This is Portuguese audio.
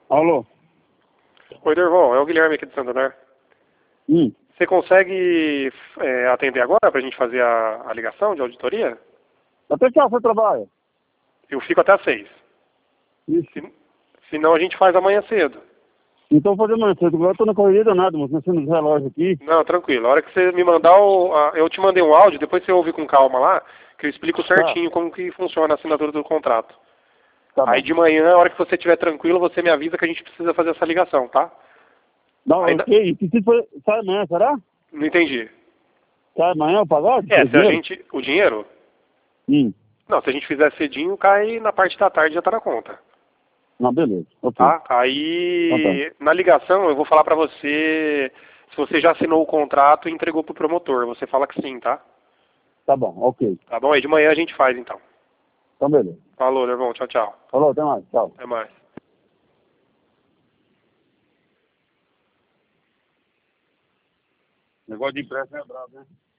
Alô? Oi, Dervon, é o Guilherme aqui de Santander. Você consegue atender agora pra gente fazer a ligação de auditoria? Até que hora você trabalha? Eu fico até às 6. Isso. Senão a gente faz amanhã cedo. Então vou fazer mais cedo. Agora eu tô na correria danada, mas mexendo nos relógios aqui. Não, tranquilo. A hora que você me mandar eu te mandei um áudio, depois você ouve com calma lá, que eu explico certinho como que funciona a assinatura do contrato. Tá Aí bom. de manhã, a hora que você estiver tranquilo, você me avisa que a gente precisa fazer essa ligação, tá? Não, Ainda... ok. E se for, sai amanhã, será? Não entendi. Sai amanhã o pagode? É, O se a dinheiro? gente... O dinheiro? Hum. Não, se a gente fizer cedinho, cai na parte da tarde e já tá na conta. Não, beleza. Ok. Tá? Então tá. Aí, na ligação, eu vou falar pra você se você já assinou o contrato e entregou pro promotor. Você fala que sim, tá? Tá bom, ok. Tá bom? Aí de manhã a gente faz, então. Então beleza. Falou, Nervão. Tchau, tchau. Falou, até mais. Tchau. Até mais. Negócio de empréstimo é brabo, né?